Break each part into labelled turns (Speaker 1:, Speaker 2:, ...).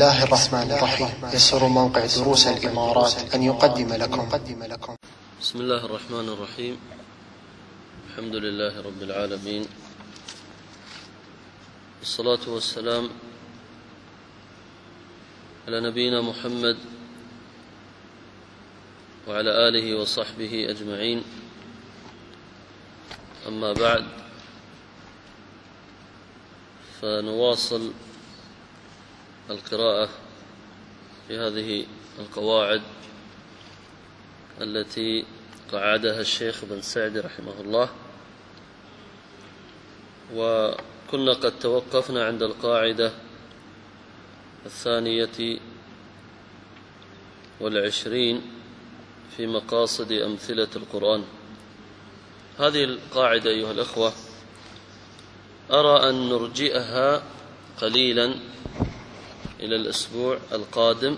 Speaker 1: الله الرحمن الرحيم. يسر موقع دروس الإمارات أن يقدم لكم.
Speaker 2: بسم الله الرحمن الرحيم. الحمد لله رب العالمين، والصلاة والسلام على نبينا محمد وعلى آله وصحبه أجمعين. أما بعد، فنواصل القراءة في هذه القواعد التي قعدها الشيخ بن سعدي رحمه الله، وكنا قد توقفنا عند القاعدة 22 في مقاصد أمثلة القرآن. هذه القاعدة أيها الأخوة أرى أن نرجئها قليلا إلى الأسبوع القادم،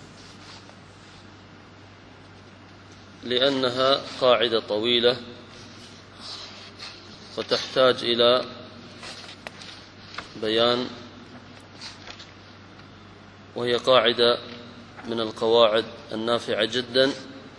Speaker 2: لأنها قاعدة طويلة وتحتاج إلى بيان، وهي قاعدة من القواعد النافعة جدا،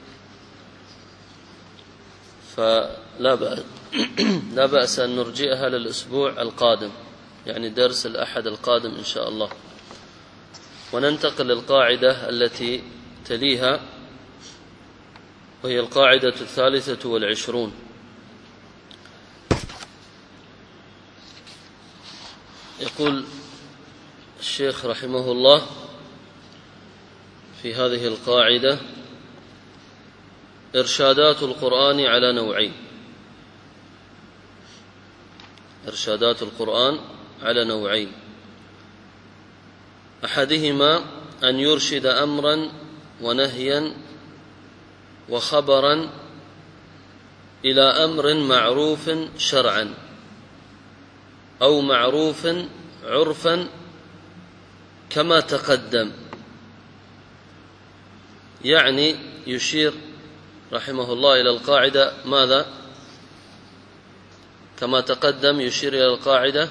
Speaker 2: فلا بأس أن نرجئها للأسبوع القادم، يعني درس الأحد القادم إن شاء الله، وننتقل للقاعدة التي تليها، وهي القاعدة 23. يقول الشيخ رحمه الله في هذه القاعدة: إرشادات القرآن على نوعين. إرشادات القرآن على نوعين: أحدهما أن يرشد أمرا ونهيا وخبرا إلى أمر معروف شرعا أو معروف عرفا كما تقدم. يعني يشير رحمه الله إلى القاعدة ماذا؟ كما تقدم يشير إلى القاعدة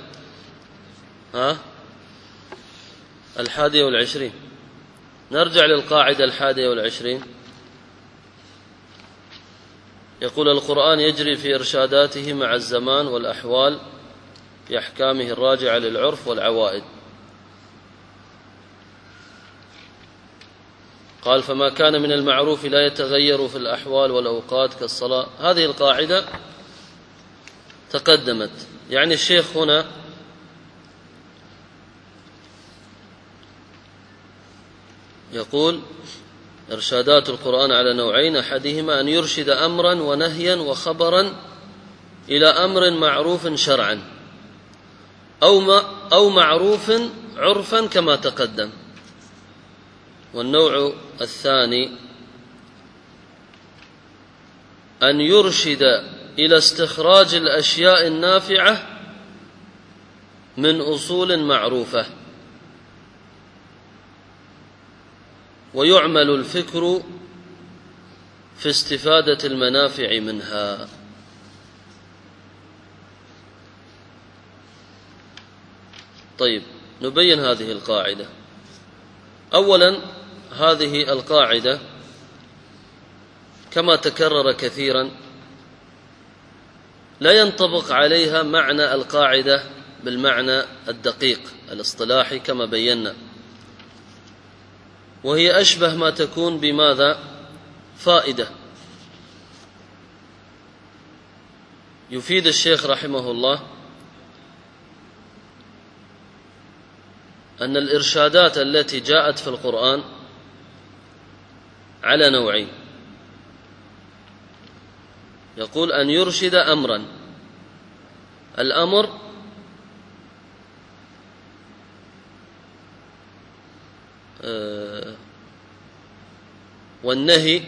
Speaker 2: 21. نرجع للقاعدة 21. يقول: القرآن يجري في إرشاداته مع الزمان والأحوال بأحكامه الراجعة للعرف والعوائد. قال: فما كان من المعروف لا يتغير في الأحوال والأوقات كالصلاة. هذه القاعدة تقدمت. يعني الشيخ هنا يقول: إرشادات القرآن على نوعين: أحدهما أن يرشد أمرا ونهيا وخبرا إلى أمر معروف شرعا أو معروف عرفا كما تقدم. والنوع الثاني أن يرشد إلى استخراج الأشياء النافعة من أصول معروفة، ويعمل الفكر في استفادة المنافع منها. طيب، نبين هذه القاعدة. أولا، هذه القاعدة كما تكرر كثيرا لا ينطبق عليها معنى القاعدة بالمعنى الدقيق الاصطلاحي كما بينا، وهي أشبه ما تكون بماذا؟ فائدة. يفيد الشيخ رحمه الله أن الإرشادات التي جاءت في القرآن على نوعين. يقول: أن يرشد أمرا. الأمر والنهي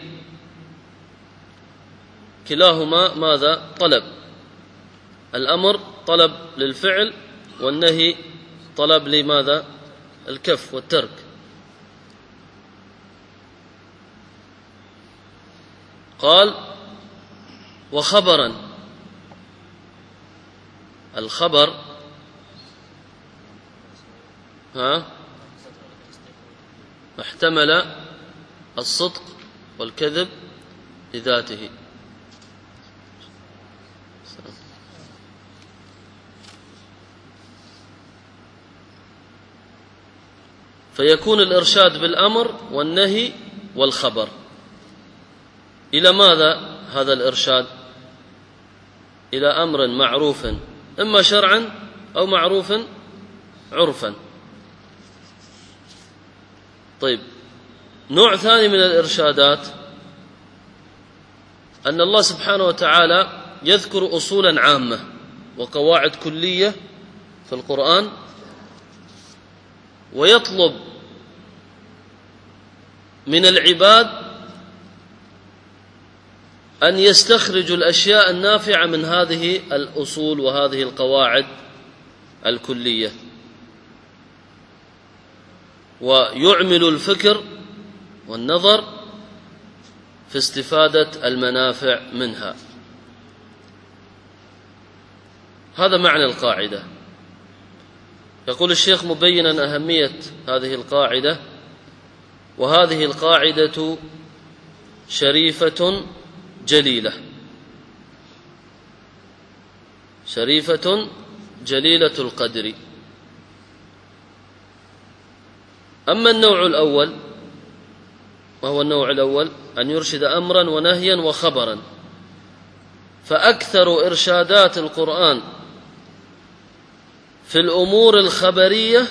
Speaker 2: كلاهما ماذا؟ طلب. الأمر طلب للفعل، والنهي طلب لماذا؟ الكف والترك. قال: وخبرا. الخبر احتمل الصدق والكذب لذاته. فيكون الإرشاد بالأمر والنهي والخبر. إلى ماذا هذا الإرشاد؟ إلى أمر معروف إما شرعا أو معروف عرفا. طيب، نوع ثاني من الإرشادات أن الله سبحانه وتعالى يذكر أصولا عامة وقواعد كلية في القرآن، ويطلب من العباد أن يستخرجوا الأشياء النافعة من هذه الأصول وهذه القواعد الكلية، ويعملوا الفكر والنظر في استفادة المنافع منها. هذا معنى القاعدة. يقول الشيخ مبينا أهمية هذه القاعدة: وهذه القاعدة شريفة جليلة، شريفة جليلة القدر. أما النوع الأول، وهو النوع الأول أن يرشد أمرا ونهيا وخبرا، فأكثر إرشادات القرآن في الأمور الخبرية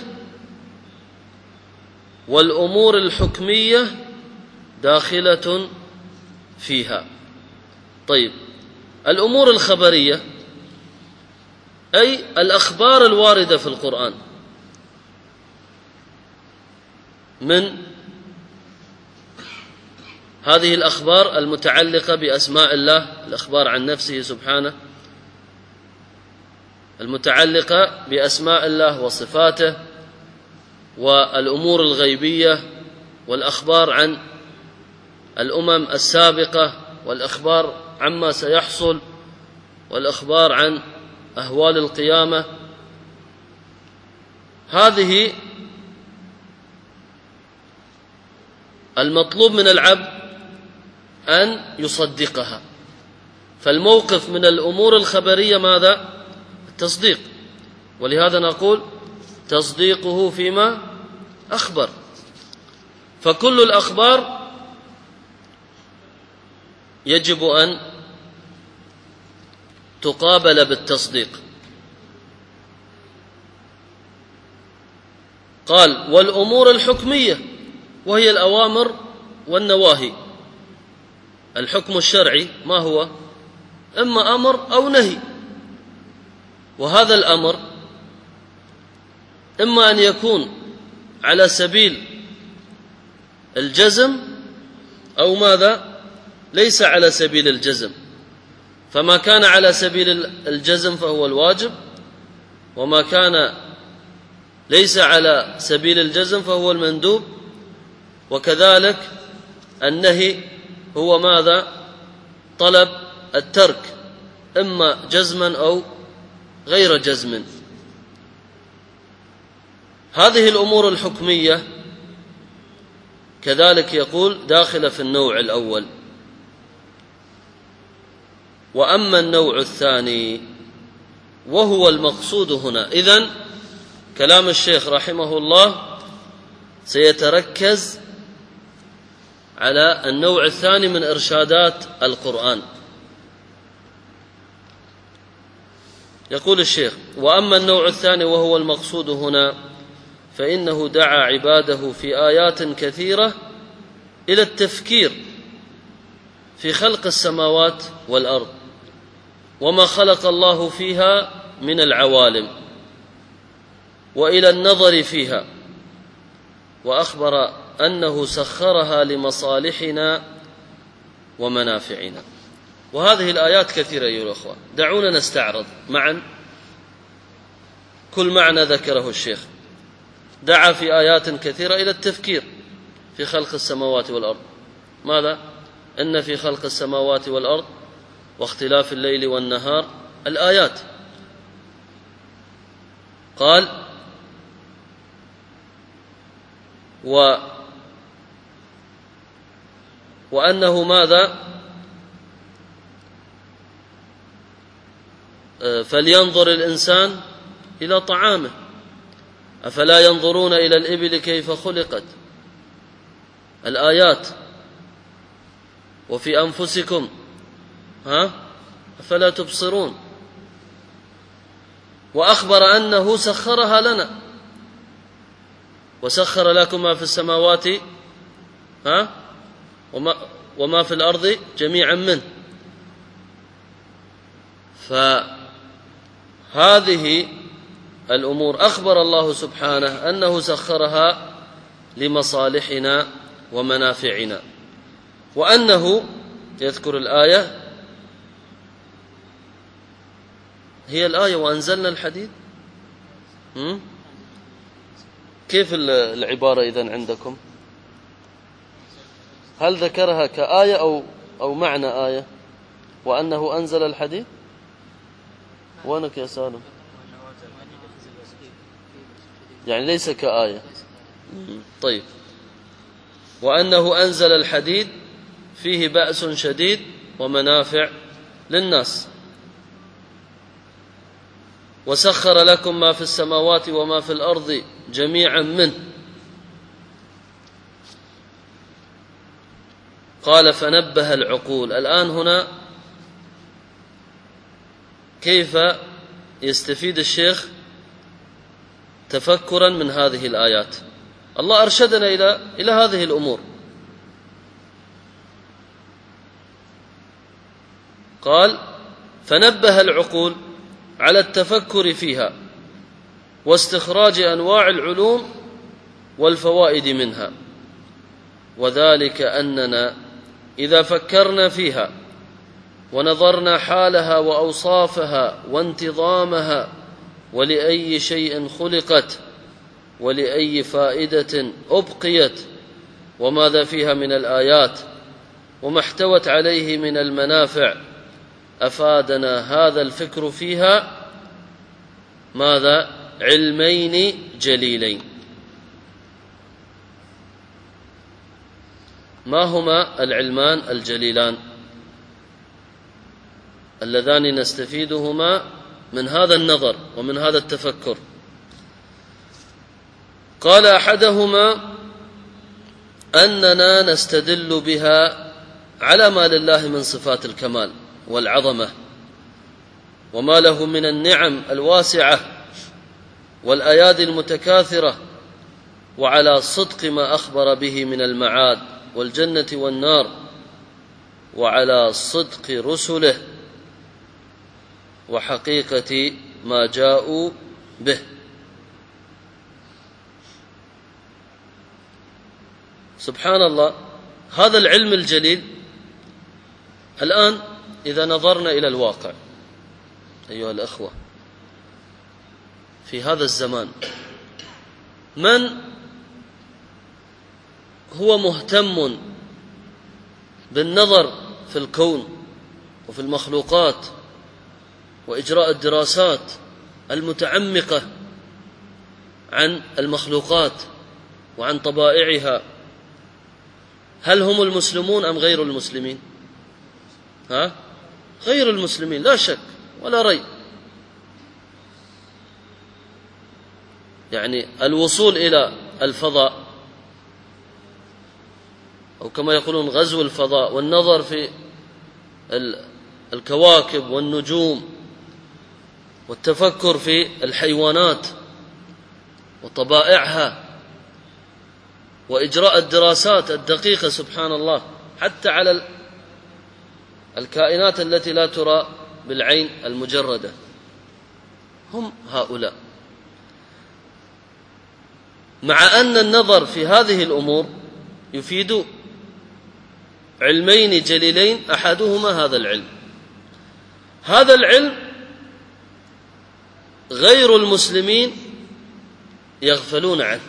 Speaker 2: والأمور الحكمية داخلة فيها. طيب، الأمور الخبرية أي الأخبار الواردة في القرآن من هذه الأخبار المتعلقة بأسماء الله، الأخبار عن نفسه سبحانه، المتعلقة بأسماء الله وصفاته، والأمور الغيبية، والأخبار عن الأمم السابقة، والأخبار عما سيحصل، والأخبار عن أهوال القيامة. هذه المطلوب من العبد أن يصدقها. فالموقف من الأمور الخبرية ماذا؟ التصديق. ولهذا نقول تصديقه فيما أخبر. فكل الأخبار يجب أن تقابل بالتصديق. قال: والأمور الحكمية، وهي الأوامر والنواهي. الحكم الشرعي ما هو؟ إما أمر أو نهي. وهذا الأمر إما أن يكون على سبيل الجزم أو ماذا؟ ليس على سبيل الجزم. فما كان على سبيل الجزم فهو الواجب، وما كان ليس على سبيل الجزم فهو المندوب. وكذلك النهي هو ماذا؟ طلب الترك، إما جزما أو غير جزم. هذه الأمور الحكمية كذلك يقول داخلة في النوع الأول. وأما النوع الثاني وهو المقصود هنا، إذن كلام الشيخ رحمه الله سيتركز على النوع الثاني من إرشادات القرآن. يقول الشيخ: وأما النوع الثاني وهو المقصود هنا، فإنه دعا عباده في آيات كثيرة إلى التفكير في خلق السماوات والأرض وما خلق الله فيها من العوالم، وإلى النظر فيها، وأخبر أنه سخرها لمصالحنا ومنافعنا. وهذه الآيات كثيرة أيها الأخوة. دعونا نستعرض معا كل معنى ذكره الشيخ. دعا في آيات كثيرة إلى التفكير في خلق السماوات والأرض. ماذا؟ إن في خلق السماوات والأرض واختلاف الليل والنهار الآيات. قال: وأنه ماذا؟ فلينظر الإنسان إلى طعامه، أفلا ينظرون إلى الإبل كيف خلقت، الآيات. وفي أنفسكم أفلا تبصرون. وأخبر أنه سخرها لنا، وسخر لكم ما في السماوات وما في الأرض جميعا منه. فهذه الأمور أخبر الله سبحانه أنه سخرها لمصالحنا ومنافعنا، وأنه يذكر الآية، هي الآية وأنزلنا الحديد. كيف العبارة إذن عندكم؟ هل ذكرها كآية أو معنى آية؟ وأنه أنزل الحديد. وأنك يا سالم يعني ليس كآية. طيب، وأنه أنزل الحديد فيه بأس شديد ومنافع للناس، وسخر لكم ما في السماوات وما في الأرض جميعا منه. قال فنبه العقول. الآن هنا كيف يستفيد الشيخ تفكرا من هذه الآيات؟ الله أرشدنا إلى هذه الأمور. قال فنبه العقول على التفكر فيها واستخراج أنواع العلوم والفوائد منها، وذلك أننا إذا فكرنا فيها ونظرنا حالها وأوصافها وانتظامها ولأي شيء خلقت ولأي فائدة أبقيت وماذا فيها من الآيات وما احتوت عليه من المنافع، أفادنا هذا الفكر فيها ماذا؟ علمين جليلين. ما هما العلمان الجليلان اللذان نستفيدهما من هذا النظر ومن هذا التفكر؟ قال أحدهما أننا نستدل بها على ما لله من صفات الكمال والعظمة وما له من النعم الواسعة والآيات المتكاثرة، وعلى صدق ما أخبر به من المعاد والجنة والنار، وعلى صدق رسله وحقيقة ما جاءوا به. سبحان الله، هذا العلم الجليل. الآن إذا نظرنا إلى الواقع أيها الأخوة في هذا الزمان، من هو مهتم بالنظر في الكون وفي المخلوقات وإجراء الدراسات المتعمقة عن المخلوقات وعن طبائعها؟ هل هم المسلمون أم غير المسلمين؟ غير المسلمين لا شك ولا ريب. يعني الوصول إلى الفضاء، أو كما يقولون غزو الفضاء، والنظر في الكواكب والنجوم والتفكر في الحيوانات وطبائعها وإجراء الدراسات الدقيقة سبحان الله حتى على الكائنات التي لا ترى بالعين المجردة، هم هؤلاء. مع أن النظر في هذه الأمور يفيد علمين جليلين، أحدهما هذا العلم. هذا العلم غير المسلمين يغفلون عنه.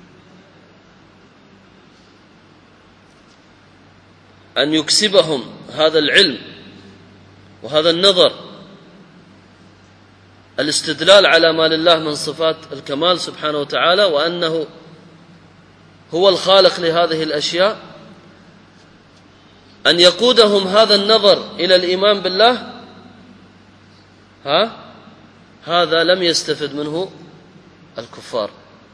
Speaker 2: أن يكسبهم هذا العلم وهذا النظر، الاستدلال على ما لله من صفات الكمال سبحانه وتعالى، وأنه هو الخالق لهذه الأشياء، أن يقودهم هذا النظر إلى الإيمان بالله، هذا لم يستفد منه الكفار،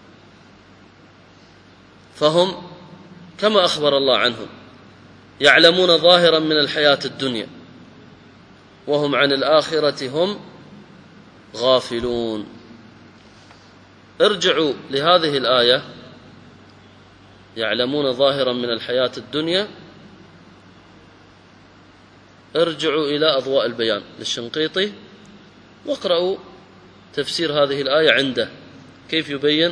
Speaker 2: فهم كما أخبر الله عنهم يعلمون ظاهرا من الحياة الدنيا وهم عن الآخرة هم غافلون. ارجعوا لهذه الآية، يعلمون ظاهرا من الحياة الدنيا، ارجعوا إلى أضواء البيان للشنقيطي واقرأوا تفسير هذه الآية عنده، كيف يبين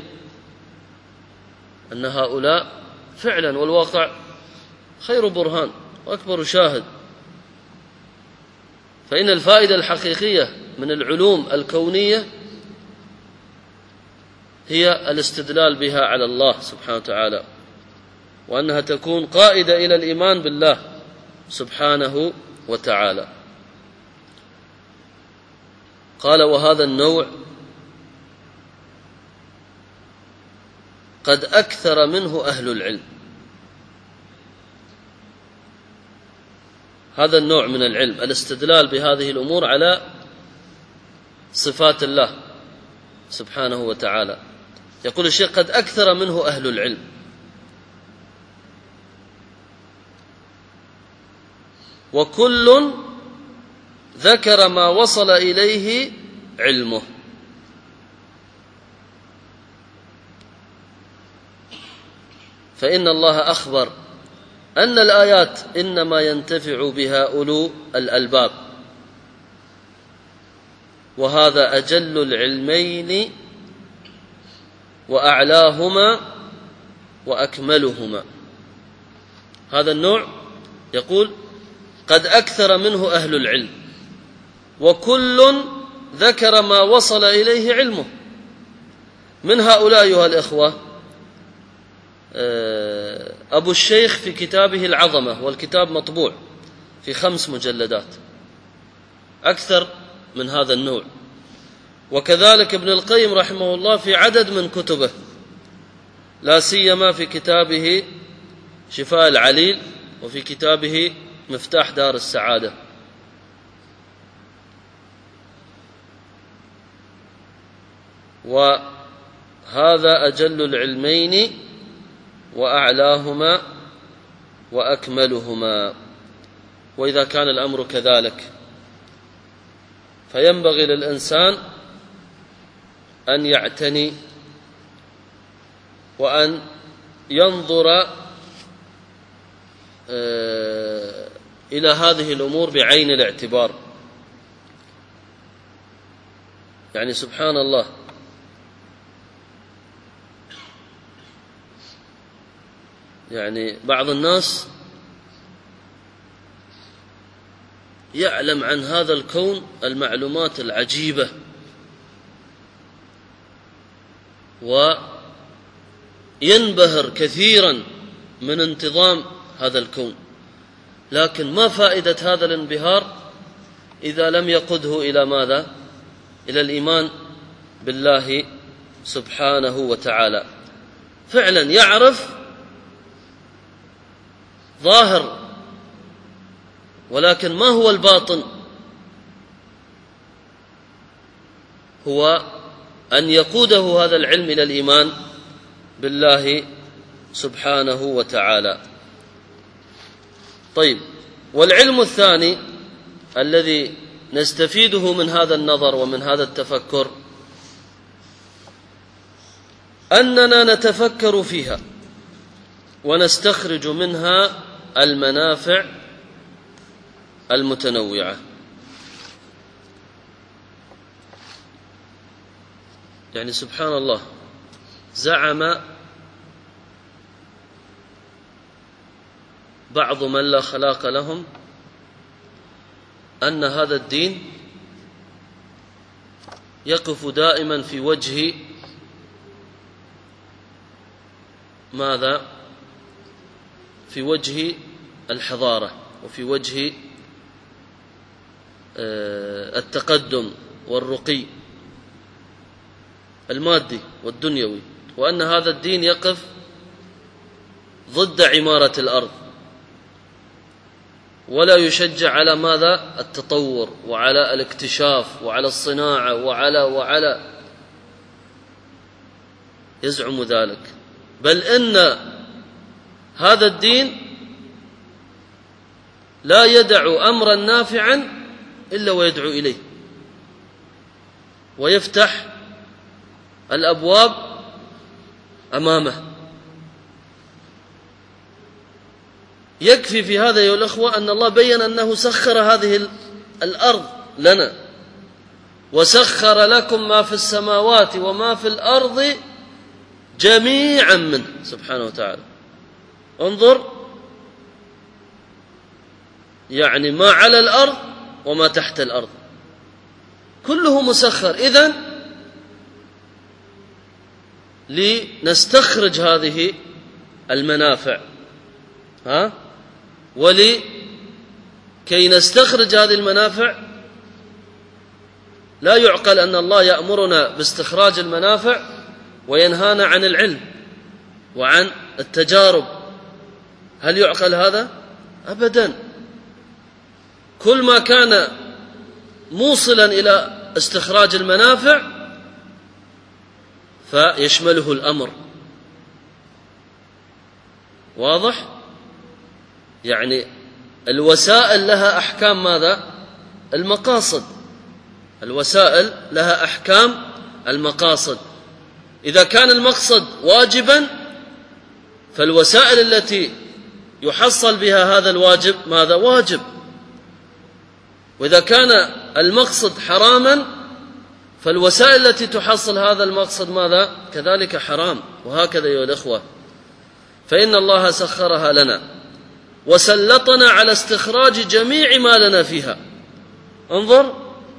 Speaker 2: أن هؤلاء فعلا والواقع خير برهان وأكبر شاهد. فإن الفائدة الحقيقية من العلوم الكونية هي الاستدلال بها على الله سبحانه وتعالى، وأنها تكون قائدة إلى الإيمان بالله سبحانه وتعالى. قال: وهذا النوع قد أكثر منه أهل العلم. هذا النوع من العلم، الاستدلال بهذه الأمور على صفات الله سبحانه وتعالى. يقول الشيخ: قد أكثر منه أهل العلم، وكل ذكر ما وصل إليه علمه. فإن الله أخبر أن الآيات إنما ينتفع بها أولو الألباب، وهذا أجل العلمين وأعلاهما وأكملهما. هذا النوع يقول قد أكثر منه أهل العلم، وكل ذكر ما وصل إليه علمه. من هؤلاء أيها الإخوة أبو الشيخ في كتابه العظمة، والكتاب مطبوع في 5 مجلدات، أكثر من هذا النوع. وكذلك ابن القيم رحمه الله في عدد من كتبه، لا سيما في كتابه شفاء العليل وفي كتابه مفتاح دار السعادة. وهذا أجل العلمين وأعلاهما وأكملهما. وإذا كان الأمر كذلك فينبغي للإنسان أن يعتني وأن ينظر إلى هذه الأمور بعين الاعتبار. يعني سبحان الله، يعني بعض الناس يعلم عن هذا الكون المعلومات العجيبة وينبهر كثيرا من انتظام هذا الكون، لكن ما فائدة هذا الانبهار إذا لم يقده إلى ماذا؟ إلى الإيمان بالله سبحانه وتعالى. فعلا يعرف ظاهر، ولكن ما هو الباطن؟ هو أن يقوده هذا العلم إلى الإيمان بالله سبحانه وتعالى. طيب، والعلم الثاني الذي نستفيده من هذا النظر ومن هذا التفكر أننا نتفكر فيها ونستخرج منها المنافع المتنوعة. يعني سبحان الله، زعم بعض من لا خلاق لهم أن هذا الدين يقف دائما في وجه ماذا؟ في وجه الحضارة وفي وجه التقدم والرقي المادي والدنيوي، وأن هذا الدين يقف ضد عمارة الأرض ولا يشجع على ماذا؟ التطور وعلى الاكتشاف وعلى الصناعة وعلى يزعم ذلك، بل إن هذا الدين لا يدع أمرا نافعا إلا ويدعو إليه ويفتح الأبواب أمامه. يكفي في هذا يا الأخوة أن الله بيّن أنه سخر هذه الأرض لنا، وسخر لكم ما في السماوات وما في الأرض جميعا منه سبحانه وتعالى. انظر، يعني ما على الأرض وما تحت الأرض كله مسخر. إذن لنستخرج هذه المنافع، ولكي نستخرج هذه المنافع لا يعقل أن الله يأمرنا باستخراج المنافع وينهانا عن العلم وعن التجارب. هل يعقل هذا؟ أبدا. كل ما كان موصلا إلى استخراج المنافع فيشمله الأمر. واضح؟ يعني الوسائل لها أحكام ماذا؟ المقاصد. الوسائل لها أحكام المقاصد. إذا كان المقصد واجبا فالوسائل التي يحصل بها هذا الواجب ماذا؟ واجب. وإذا كان المقصد حراما فالوسائل التي تحصل هذا المقصد ماذا؟ كذلك حرام. وهكذا أيها الإخوة، فإن الله سخرها لنا وسلطنا على استخراج جميع ما لنا فيها. انظر،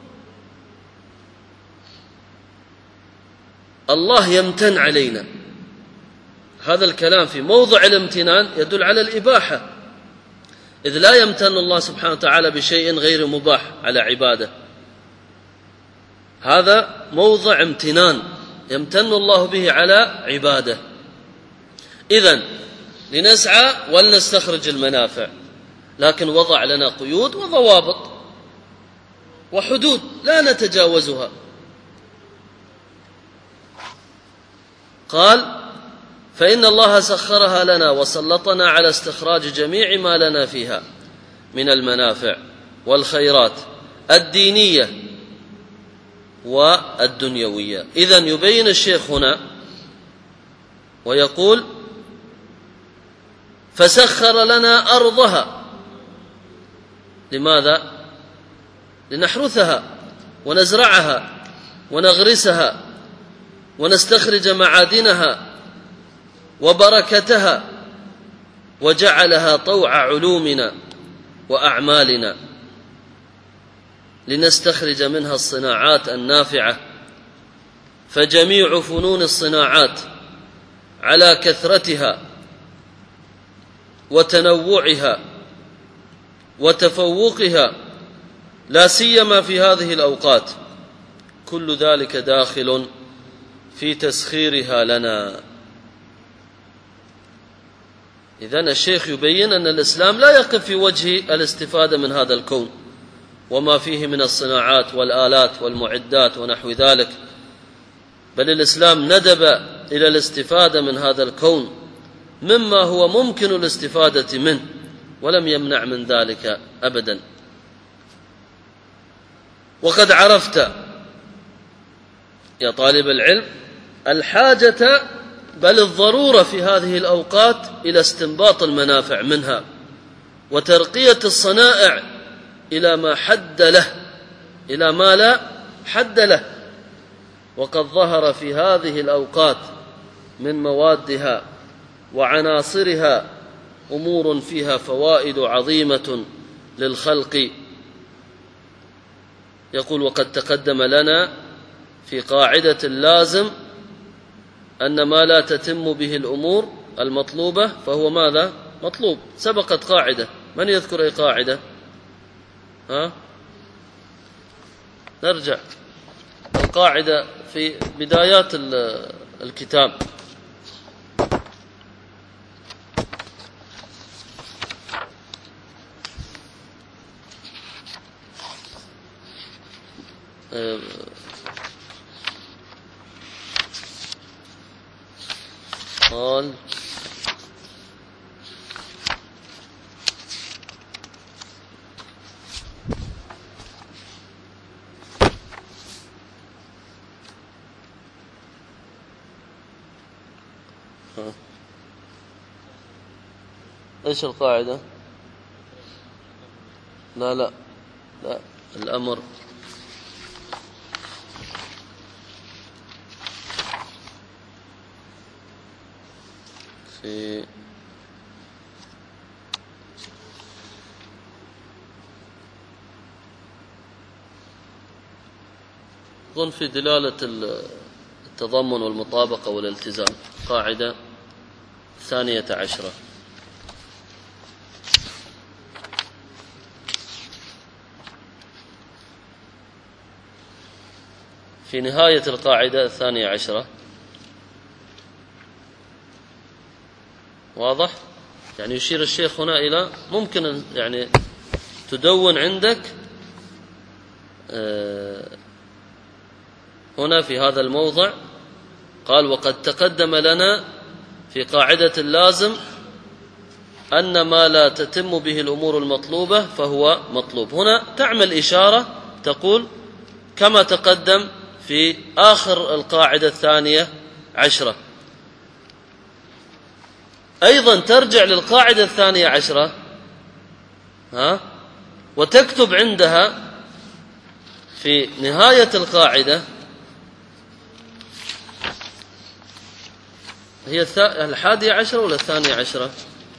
Speaker 2: الله يمتن علينا. هذا الكلام في موضع الامتنان يدل على الإباحة، إذ لا يمتن الله سبحانه وتعالى بشيء غير مباح على عباده. هذا موضع امتنان يمتن الله به على عباده. إذن لنسعى ولنستخرج المنافع، لكن وضع لنا قيود وضوابط وحدود لا نتجاوزها. قال: فإن الله سخرها لنا وسلطنا على استخراج جميع ما لنا فيها من المنافع والخيرات الدينية والدنيوية. إذن يبين الشيخ هنا ويقول: فسخر لنا أرضها. لماذا؟ لنحرثها ونزرعها ونغرسها ونستخرج معادنها وبركتها، وجعلها طوع علومنا وأعمالنا لنستخرج منها الصناعات النافعة. فجميع فنون الصناعات على كثرتها وتنوعها وتفوقها، لا سيما في هذه الأوقات، كل ذلك داخل في تسخيرها لنا. إذن الشيخ يبين أن الإسلام لا يقف في وجه الاستفادة من هذا الكون وما فيه من الصناعات والآلات والمعدات ونحو ذلك، بل الإسلام ندب إلى الاستفادة من هذا الكون مما هو ممكن الاستفادة منه، ولم يمنع من ذلك أبدا. وقد عرفت يا طالب العلم الحاجة بل الضرورة في هذه الأوقات إلى استنباط المنافع منها وترقية الصنائع إلى ما حد له، إلى ما لا حد له. وقد ظهر في هذه الأوقات من موادها وعناصرها أمور فيها فوائد عظيمة للخلق. يقول: وقد تقدم لنا في قاعدة اللازم أن ما لا تتم به الأمور المطلوبة فهو ماذا؟ مطلوب. سبقت قاعدة، من يذكر أي قاعدة؟ نرجع القاعدة في بدايات الكتاب. قال ايش القاعدة؟ لا الأمر في أظن في دلالة التضمن والمطابقة والالتزام. قاعدة 12 في نهاية القاعدة 12 واضح؟ يعني يشير الشيخ هنا إلى ممكن يعني تدون عندك هنا في هذا الموضع. قال وقد تقدم لنا في قاعدة اللازم أن ما لا تتم به الأمور المطلوبة فهو مطلوب. هنا تعمل إشارة تقول كما تقدم في آخر القاعدة 12 أيضا ترجع للقاعدة 12 وتكتب عندها في نهاية القاعدة هي 11 ولا 12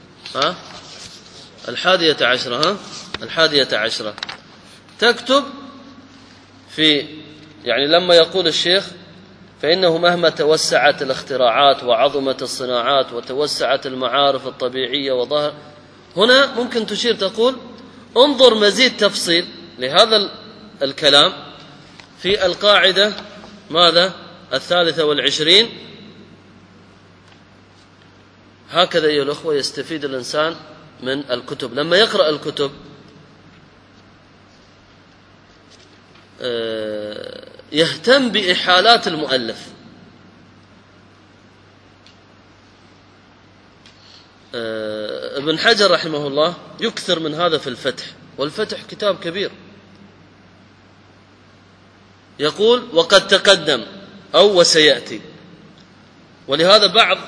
Speaker 2: 11 تكتب في يعني لما يقول الشيخ فإنه مهما توسعت الاختراعات وعظمت الصناعات وتوسعت المعارف الطبيعية وظهر هنا ممكن تشير تقول انظر مزيد تفصيل لهذا الكلام في القاعدة ماذا 23. هكذا أيها الأخوة يستفيد الإنسان من الكتب. لما يقرأ الكتب يهتم بإحالات المؤلف. ابن حجر رحمه الله يكثر من هذا في الفتح، والفتح كتاب كبير. يقول وقد تقدم أو وسيأتي. ولهذا بعض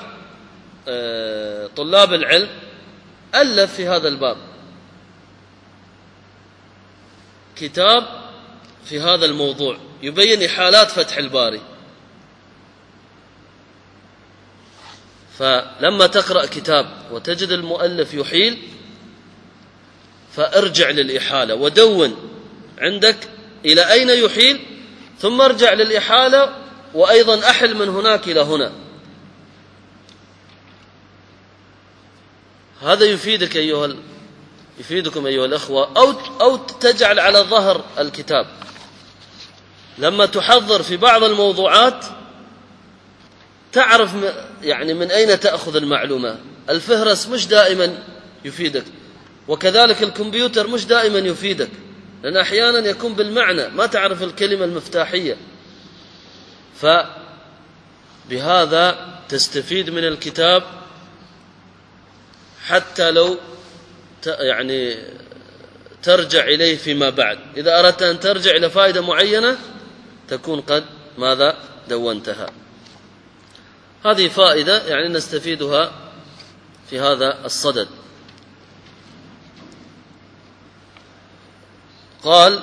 Speaker 2: طلاب العلم ألف في هذا الباب كتاب في هذا الموضوع يبين إحالات فتح الباري. فلما تقرأ كتاب وتجد المؤلف يحيل فارجع للإحالة ودون عندك إلى أين يحيل ثم ارجع للإحالة وأيضا أحل من هناك إلى هنا. هذا يفيدكم أيها الأخوة. أو تجعل على ظهر الكتاب لما تحضر في بعض الموضوعات تعرف يعني من أين تأخذ المعلومة. الفهرس مش دائما يفيدك، وكذلك الكمبيوتر مش دائما يفيدك، لأن أحيانا يكون بالمعنى ما تعرف الكلمة المفتاحية. فبهذا تستفيد من الكتاب حتى لو يعني ترجع إليه فيما بعد. إذا أردت أن ترجع إلى فائدة معينة تكون قد ماذا دونتها. هذه فائدة يعني نستفيدها في هذا الصدد. قال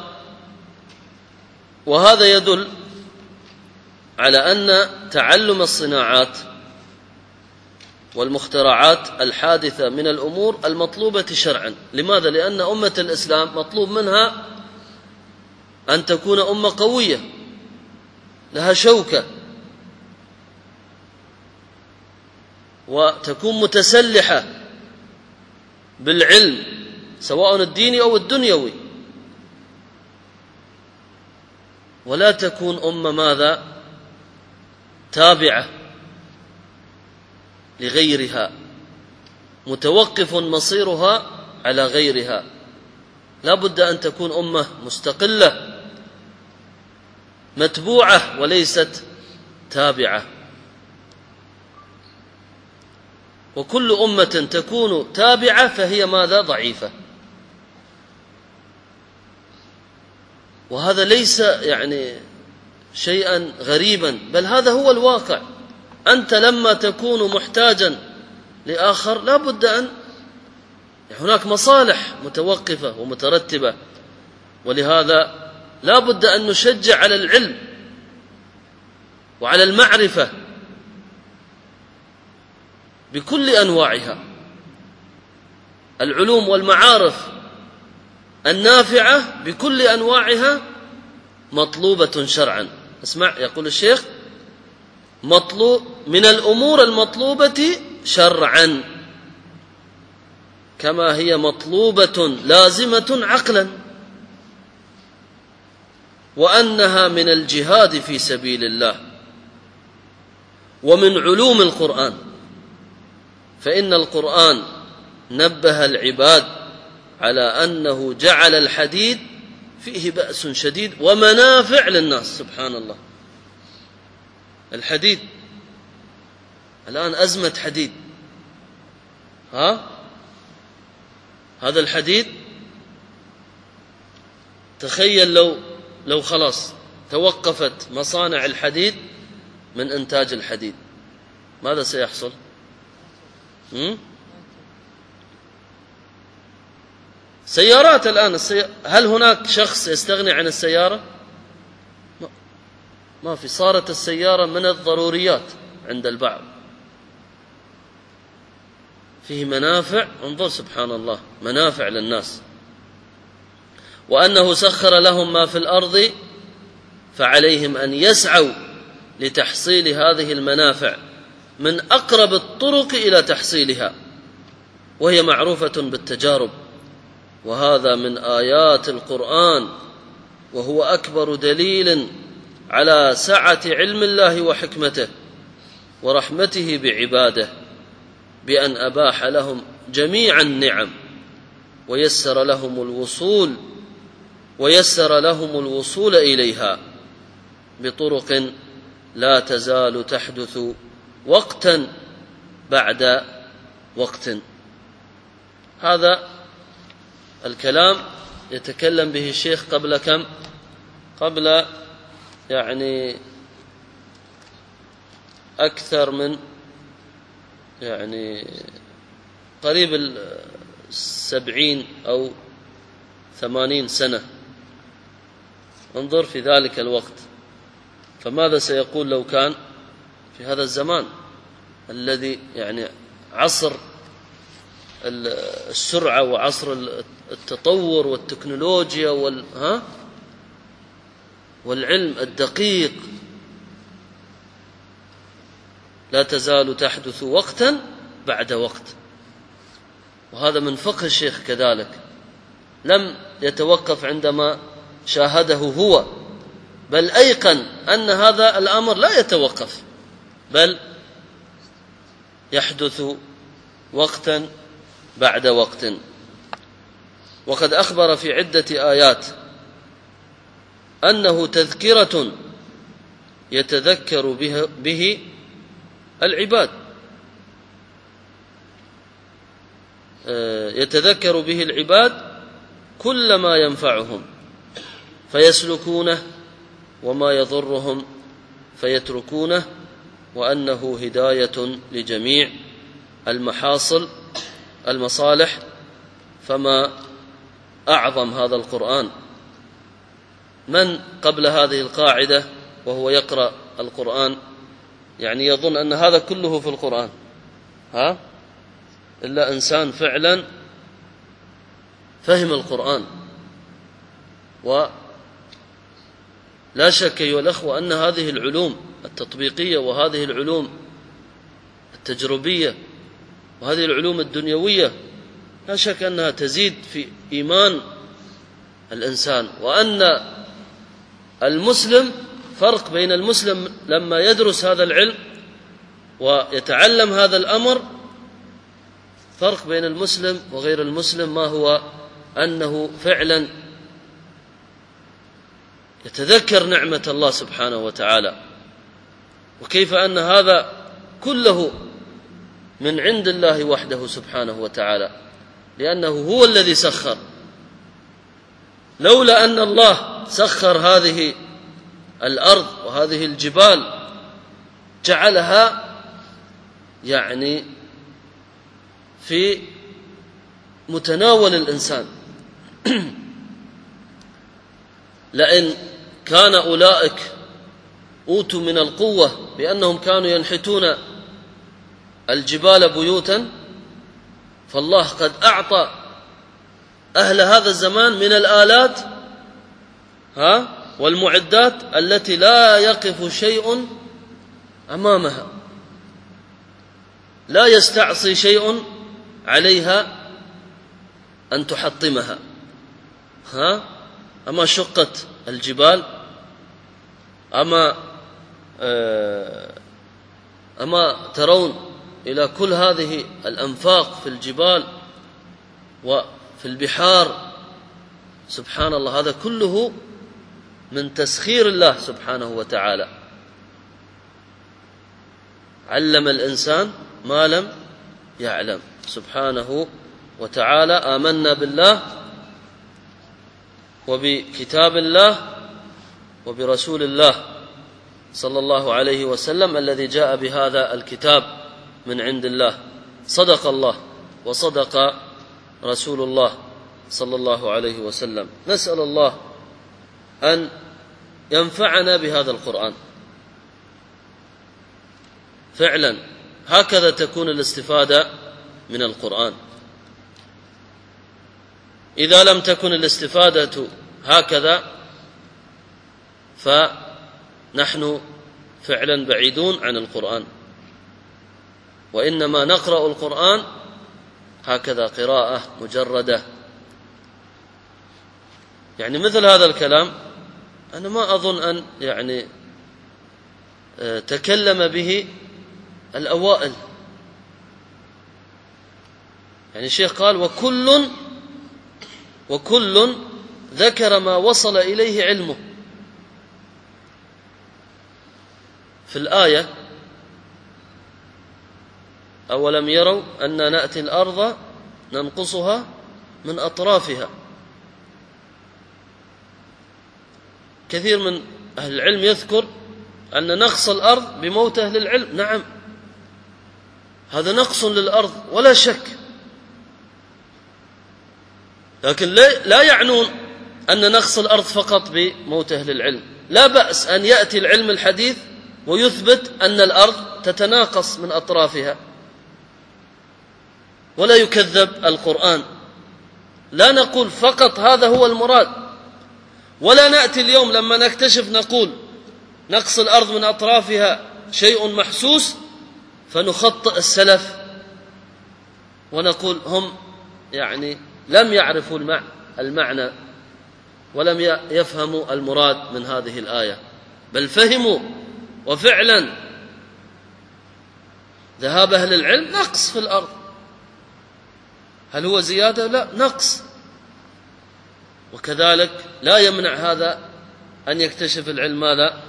Speaker 2: وهذا يدل على أن تعلم الصناعات والمخترعات الحادثة من الأمور المطلوبة شرعا. لماذا؟ لأن أمة الإسلام مطلوب منها أن تكون أمة قوية لها شوكة وتكون متسلحة بالعلم سواء الديني أو الدنيوي، ولا تكون أمة ماذا تابعة لغيرها متوقف مصيرها على غيرها. لا بد أن تكون أمة مستقلة متبوعة وليست تابعة. وكل أمة تكون تابعة فهي ماذا؟ ضعيفة. وهذا ليس يعني شيئا غريبا، بل هذا هو الواقع. أنت لما تكون محتاجا لآخر لا بد أن هناك مصالح متوقفة ومترتبة، ولهذا لا بد أن نشجع على العلم وعلى المعرفة بكل أنواعها. العلوم والمعارف النافعة بكل أنواعها مطلوبة شرعا. اسمع، يقول الشيخ: مطلوب من الأمور المطلوبة شرعا كما هي مطلوبة لازمة عقلا، وأنها من الجهاد في سبيل الله ومن علوم القرآن، فإن القرآن نبه العباد على أنه جعل الحديد فيه بأس شديد ومنافع للناس. سبحان الله، الحديد الآن أزمة حديد. هذا الحديد تخيل لو خلاص توقفت مصانع الحديد من إنتاج الحديد، ماذا سيحصل؟ سيارات الآن هل هناك شخص يستغني عن السيارة؟ ما في. صارت السيارة من الضروريات عند البعض. فيه منافع، انظر سبحان الله، منافع للناس. وأنه سخر لهم ما في الأرض فعليهم أن يسعوا لتحصيل هذه المنافع من أقرب الطرق إلى تحصيلها، وهي معروفة بالتجارب. وهذا من آيات القرآن، وهو أكبر دليل على سعة علم الله وحكمته ورحمته بعباده، بأن أباح لهم جميع النعم ويسر لهم الوصول إليها بطرق لا تزال تحدث وقتا بعد وقت. هذا الكلام يتكلم به الشيخ قبل كم؟ قبل يعني أكثر من يعني قريب 70 أو 80 سنة. انظر في ذلك الوقت، فماذا سيقول لو كان في هذا الزمان الذي يعني عصر السرعة وعصر التطور والتكنولوجيا والعلم الدقيق، لا تزال تحدث وقتا بعد وقت. وهذا من فقه الشيخ كذلك، لم يتوقف عندما شاهده هو، بل أيقن أن هذا الأمر لا يتوقف، بل يحدث وقتا بعد وقت. وقد أخبر في عدة آيات أنه تذكرة يتذكر به العباد، يتذكر به العباد كل ما ينفعهم فيسلكونه، وما يضرهم فيتركونه، وأنه هداية لجميع المصالح. فما أعظم هذا القرآن. من قبل هذه القاعدة وهو يقرأ القرآن يعني يظن أن هذا كله في القرآن، إلا إنسان فعلا فهم القرآن. ولا شك أيها الأخوة أن هذه العلوم التطبيقية وهذه العلوم التجربية وهذه العلوم الدنيوية لا شك أنها تزيد في إيمان الإنسان، وأن المسلم فرق بين المسلم لما يدرس هذا العلم ويتعلم هذا الأمر، فرق بين المسلم وغير المسلم ما هو أنه فعلا يتذكر نعمة الله سبحانه وتعالى، وكيف أن هذا كله من عند الله وحده سبحانه وتعالى، لأنه هو الذي سخر. لولا أن الله سخر هذه الأرض وهذه الجبال جعلها يعني في متناول الإنسان لئن كان أولئك أوتوا من القوة بأنهم كانوا ينحتون الجبال بيوتا، فالله قد أعطى أهل هذا الزمان من الآلات والمعدات التي لا يقف شيء أمامها، لا يستعصي شيء عليها أن تحطمها. أما شقت الجبال، أما ترون إلى كل هذه الأنفاق في الجبال وفي البحار، سبحان الله، هذا كله من تسخير الله سبحانه وتعالى. علم الإنسان ما لم يعلم سبحانه وتعالى. آمنا بالله وبكتاب الله وبرسول الله صلى الله عليه وسلم الذي جاء بهذا الكتاب من عند الله. صدق الله وصدق رسول الله صلى الله عليه وسلم. نسأل الله أن ينفعنا بهذا القرآن. فعلا هكذا تكون الاستفادة من القرآن. إذا لم تكن الاستفادة هكذا فنحن فعلا بعيدون عن القرآن، وإنما نقرأ القرآن هكذا قراءة مجردة. يعني مثل هذا الكلام أنا ما أظن أن يعني تكلم به الأوائل. يعني الشيخ قال وكل ذكر ما وصل إليه علمه. في الآية أولم يروا أن نأتي الأرض ننقصها من أطرافها. كثير من أهل العلم يذكر أن نقص الأرض بموت أهل العلم. نعم، هذا نقص للأرض ولا شك، لكن لا يعنون أن نقص الأرض فقط بموت أهل العلم. لا بأس أن يأتي العلم الحديث ويثبت أن الأرض تتناقص من أطرافها، ولا يكذب القرآن. لا نقول فقط هذا هو المراد، ولا نأتي اليوم لما نكتشف نقول نقص الأرض من أطرافها شيء محسوس فنخطئ السلف ونقول هم يعني لم يعرفوا المعنى ولم يفهموا المراد من هذه الآية، بل فهموا. وفعلا ذهاب أهل العلم نقص في الأرض. هل هو زيادة؟ لا، نقص. وكذلك لا يمنع هذا أن يكتشف العلم ماذا؟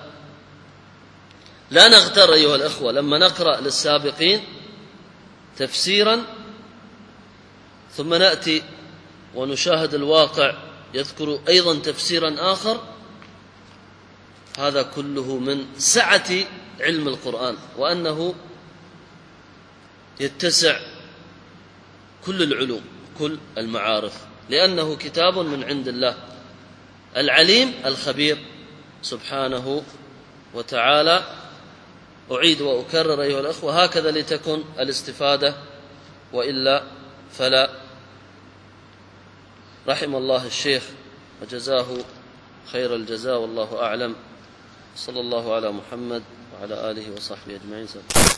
Speaker 2: لا نغتر أيها الأخوة لما نقرأ للسابقين تفسيرا ثم نأتي ونشاهد الواقع يذكر أيضا تفسيرا آخر. هذا كله من سعة علم القرآن، وأنه يتسع كل العلوم كل المعارف، لأنه كتاب من عند الله العليم الخبير سبحانه وتعالى. أعيد وأكرر أيها الأخوة هكذا لتكن الاستفادة، وإلا فلا. رحم الله الشيخ وجزاه خير الجزاء، والله أعلم. صلى الله على محمد وعلى آله وصحبه أجمعين.